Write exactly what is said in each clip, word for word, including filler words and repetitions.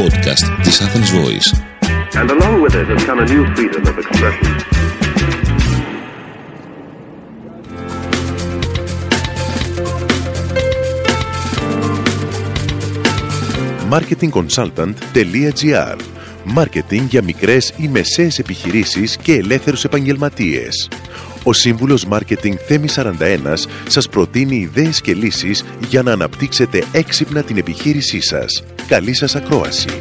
podcast της Athens Voice. And along with it has come a new freedom of expression. μάρκετινγκ κονσάλταντ τελεία τζι άρ. Μάρκετινγκ για μικρές ή μεσαίες επιχειρήσεις και ελεύθερους επαγγελματίες. Ο σύμβουλος Μάρκετινγκ Θέμης σαράντα ένα σας προτείνει ιδέες και λύσεις για να αναπτύξετε έξυπνα την επιχείρησή σας. Καλή σας ακρόαση.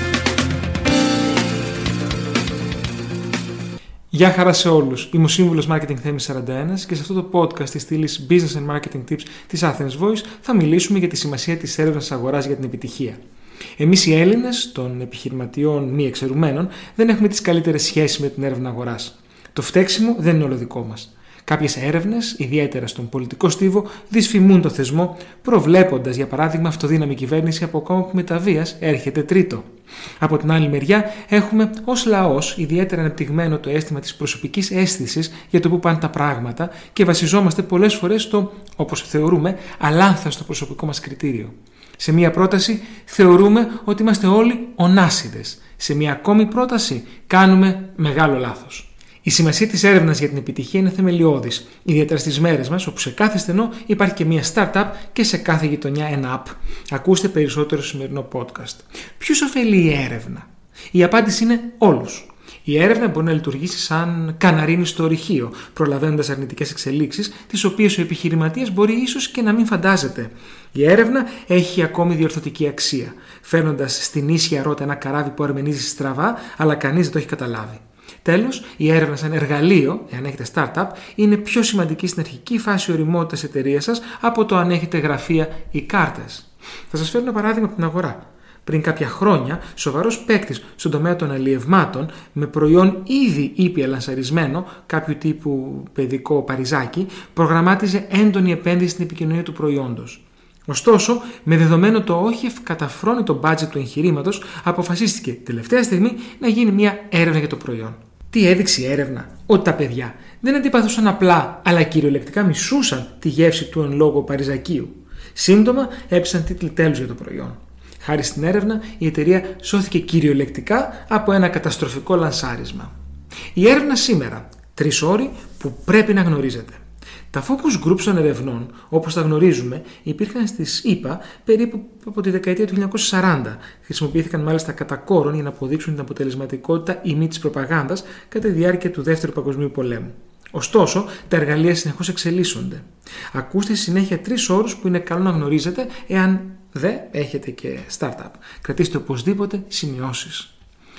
Γεια χαρά σε όλους. Είμαι ο σύμβουλος Marketing Θέμης σαράντα ένα και σε αυτό το podcast της στήλης Business and Marketing Tips της Athens Voice θα μιλήσουμε για τη σημασία της έρευνας αγοράς για την επιτυχία. Εμείς οι Έλληνες των επιχειρηματιών μη εξαιρουμένων δεν έχουμε τις καλύτερες σχέσεις με την έρευνα αγοράς. Το φταίξιμο δεν είναι όλο δικό μας. Κάποιες έρευνες, ιδιαίτερα στον πολιτικό στίβο, δυσφημούν το θεσμό, προβλέποντας για παράδειγμα αυτοδύναμη κυβέρνηση από κόμμα που με τα βίας έρχεται τρίτο. Από την άλλη μεριά, έχουμε ως λαός ιδιαίτερα αναπτυγμένο το αίσθημα της προσωπικής αίσθησης για το που πάνε τα πράγματα και βασιζόμαστε πολλές φορές στο, όπως θεωρούμε, αλάνθαστο προσωπικό μας κριτήριο. Σε μία πρόταση θεωρούμε ότι είμαστε όλοι ονάσιδες. Σε μία ακόμη πρόταση κάνουμε μεγάλο λάθος. Η σημασία της έρευνας για την επιτυχία είναι θεμελιώδης, ιδιαίτερα στις μέρες μας, όπου σε κάθε στενό υπάρχει και μια startup και σε κάθε γειτονιά ένα app. Ακούστε περισσότερο στο σημερινό podcast. Ποιους ωφελεί η έρευνα? Η απάντηση είναι όλους. Η έρευνα μπορεί να λειτουργήσει σαν καναρίνι στο ορυχείο, προλαβαίνοντας αρνητικές εξελίξεις, τις οποίες ο επιχειρηματίας μπορεί ίσως και να μην φαντάζεται. Η έρευνα έχει ακόμη διορθωτική αξία, φέρνοντας στην ίσια ρότα ένα καράβι που αρμενίζει στραβά, αλλά κανείς δεν το έχει καταλάβει. Τέλος, η έρευνα σαν εργαλείο, εάν έχετε startup, είναι πιο σημαντική στην αρχική φάση ωριμότητας της εταιρείας σας από το αν έχετε γραφεία ή κάρτες. Θα σας φέρω ένα παράδειγμα από την αγορά. Πριν κάποια χρόνια, σοβαρός παίκτης στον τομέα των αλλιευμάτων, με προϊόν ήδη ήπια λανσαρισμένο, κάποιου τύπου παιδικό παριζάκι, προγραμμάτιζε έντονη επένδυση στην επικοινωνία του προϊόντος. Ωστόσο, με δεδομένο το όχι ευκαταφρόνητο budget του εγχειρήματος, αποφασίστηκε τελευταία στιγμή να γίνει μια έρευνα για το προϊόν. Τι έδειξε η έρευνα? Ότι τα παιδιά δεν αντιπαθούσαν απλά, αλλά κυριολεκτικά μισούσαν τη γεύση του εν λόγω παριζακίου. Σύντομα έπεσαν τίτλοι τέλους για το προϊόν. Χάρη στην έρευνα, η εταιρεία σώθηκε κυριολεκτικά από ένα καταστροφικό λανσάρισμα. Η έρευνα σήμερα. Τρεις όροι που πρέπει να γνωρίζετε. Τα focus groups των ερευνών, όπως τα γνωρίζουμε, υπήρχαν στις ΗΠΑ περίπου από τη δεκαετία του χίλια εννιακόσια σαράντα. Χρησιμοποιήθηκαν μάλιστα κατά κόρον για να αποδείξουν την αποτελεσματικότητα ή μη της προπαγάνδας κατά τη διάρκεια του Δεύτερου Παγκοσμίου Πολέμου. Ωστόσο, τα εργαλεία συνεχώς εξελίσσονται. Ακούστε στη συνέχεια τρεις όρους που είναι καλό να γνωρίζετε εάν δεν έχετε και startup. Κρατήστε οπωσδήποτε σημειώσεις.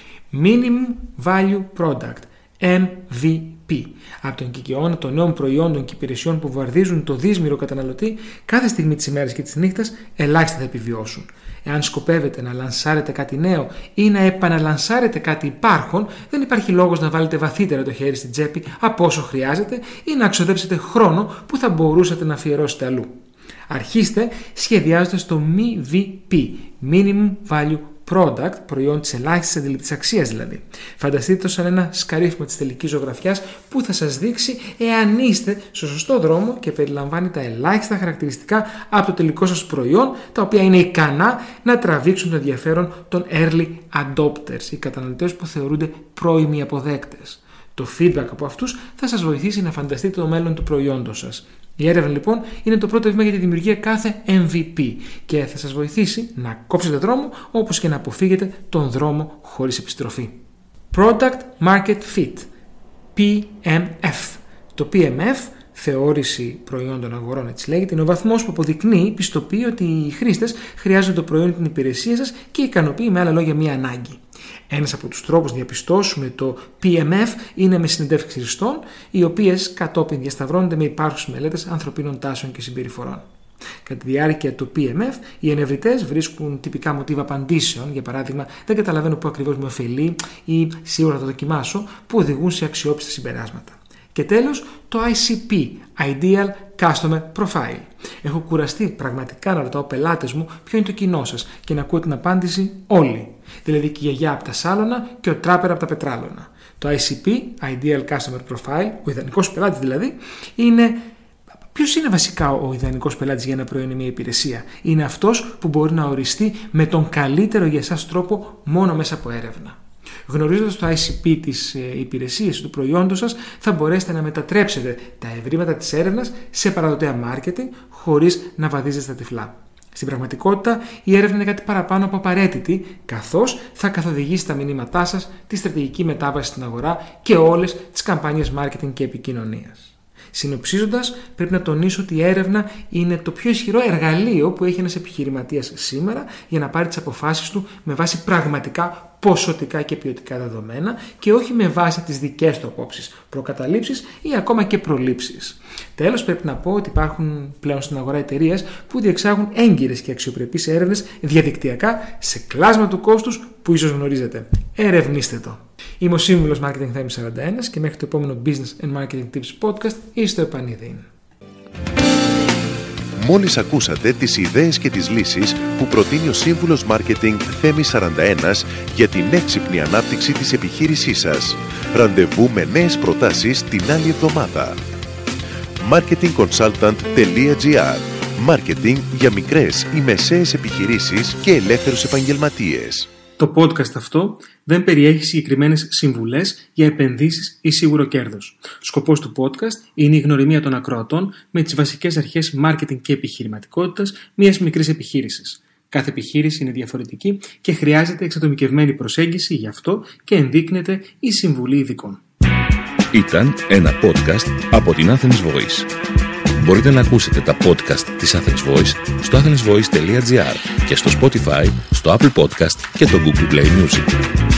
Minimum Value Product, εμ βι πι. Από τον κικαιώνα των νέων προϊόντων και υπηρεσιών που βαρδίζουν το δύσμηρο καταναλωτή, κάθε στιγμή της ημέρας και της νύχτας ελάχιστα θα επιβιώσουν. Εάν σκοπεύετε να λανσάρετε κάτι νέο ή να επαναλανσάρετε κάτι υπάρχον, δεν υπάρχει λόγος να βάλετε βαθύτερα το χέρι στην τσέπη από όσο χρειάζεται ή να ξοδέψετε χρόνο που θα μπορούσατε να αφιερώσετε αλλού. Αρχίστε σχεδιάζοντας το εμ βι πι, Minimum Value Product, προϊόν της ελάχιστης αντιληπτής αξίας δηλαδή. Φανταστείτε το σαν ένα σκαρίφημα της τελικής ζωγραφιάς που θα σας δείξει εάν είστε στο σωστό δρόμο και περιλαμβάνει τα ελάχιστα χαρακτηριστικά από το τελικό σας προϊόν, τα οποία είναι ικανά να τραβήξουν το ενδιαφέρον των early adopters, οι καταναλωτές που θεωρούνται πρώιμοι αποδέκτες. Το feedback από αυτούς θα σας βοηθήσει να φανταστείτε το μέλλον του προϊόντος σας. Η έρευνα λοιπόν είναι το πρώτο βήμα για τη δημιουργία κάθε εμ βι πι και θα σας βοηθήσει να κόψετε δρόμο όπως και να αποφύγετε τον δρόμο χωρίς επιστροφή. Product Market Fit, πι εμ εφ. Το πι εμ εφ, θεώρηση προϊόντων αγορών έτσι λέγεται, είναι ο βαθμός που αποδεικνύει, πιστοποιεί ότι οι χρήστες χρειάζονται το προϊόν ή την υπηρεσία σας και ικανοποιεί με άλλα λόγια μία ανάγκη. Ένας από τους τρόπους να διαπιστώσουμε το πι εμ εφ είναι με συνεντεύξεις χρηστών, οι οποίες κατόπιν διασταυρώνονται με υπάρχουσες μελέτες ανθρωπίνων τάσεων και συμπεριφορών. Κατά τη διάρκεια του πι εμ εφ, οι ενευρητές βρίσκουν τυπικά μοτίβα απαντήσεων, για παράδειγμα, δεν καταλαβαίνω πού ακριβώς με ωφελεί ή σίγουρα θα το δοκιμάσω, που οδηγούν σε αξιόπιστα συμπεράσματα. Και τέλος, το άι σι πι, Ideal Customer Profile. Έχω κουραστεί πραγματικά να ρωτάω πελάτες μου ποιο είναι το κοινό σας και να ακούω την απάντηση όλοι. Δηλαδή και η γιαγιά από τα Σάλωνα και ο τράπερ από τα Πετράλωνα. Το άι σι πι, Ideal Customer Profile, ο ιδανικός πελάτης δηλαδή, είναι Ποιος είναι βασικά ο ιδανικός πελάτης για ένα προϊόν ή μια υπηρεσία? Είναι αυτός που μπορεί να οριστεί με τον καλύτερο για εσάς τρόπο μόνο μέσα από έρευνα. Γνωρίζοντας το άι σι πι της υπηρεσίας του προϊόντος σας, θα μπορέσετε να μετατρέψετε τα ευρήματα της έρευνας σε παραδοτέα μάρκετινγκ χωρίς να βαδίζετε στα τυφλά. Στην πραγματικότητα, η έρευνα είναι κάτι παραπάνω από απαραίτητη, καθώς θα καθοδηγήσει τα μηνύματά σας, τη στρατηγική μετάβαση στην αγορά και όλες τις καμπάνιες μάρκετινγκ και επικοινωνίας. Συνοψίζοντας, πρέπει να τονίσω ότι η έρευνα είναι το πιο ισχυρό εργαλείο που έχει ένας επιχειρηματίας σήμερα για να πάρει τις αποφάσεις του με βάση πραγματικά ποσοτικά και ποιοτικά δεδομένα και όχι με βάση τις δικές του απόψεις, προκαταλήψεις ή ακόμα και προλήψεις. Τέλος, πρέπει να πω ότι υπάρχουν πλέον στην αγορά εταιρείες που διεξάγουν έγκυρες και αξιοπρεπείς έρευνες διαδικτυακά σε κλάσμα του κόστους που ίσως γνωρίζετε. Ερευνήστε το. Είμαι ο σύμβουλος Marketing Θέμης σαράντα ένα και μέχρι το επόμενο Business and Marketing Tips podcast είστε επανειδήν. Μόλις ακούσατε τις ιδέες και τις λύσεις που προτείνει ο σύμβουλος Marketing Θέμης σαράντα ένα για την έξυπνη ανάπτυξη της επιχείρησής σας. Ραντεβού με νέες προτάσεις την άλλη εβδομάδα. μάρκετινγκ κονσάλταντ τελεία τζι άρ. Μάρκετινγκ για μικρές ή μεσαίες επιχειρήσεις και ελεύθερους επαγγελματίες. Το podcast αυτό δεν περιέχει συγκεκριμένες συμβουλές για επενδύσεις ή σίγουρο κέρδος. Σκοπός του podcast είναι η γνωριμία των ακροατών με τις βασικές αρχές marketing και επιχειρηματικότητας μιας μικρής επιχείρησης. Κάθε επιχείρηση είναι διαφορετική και χρειάζεται εξατομικευμένη προσέγγιση, γι' αυτό και ενδείκνεται η συμβουλή ειδικών. Ήταν ένα podcast από την Athens Voice. Μπορείτε να ακούσετε τα podcast της Athens Voice στο athens voice τελεία τζι άρ και στο Spotify, στο Apple Podcast και το Google Play Music.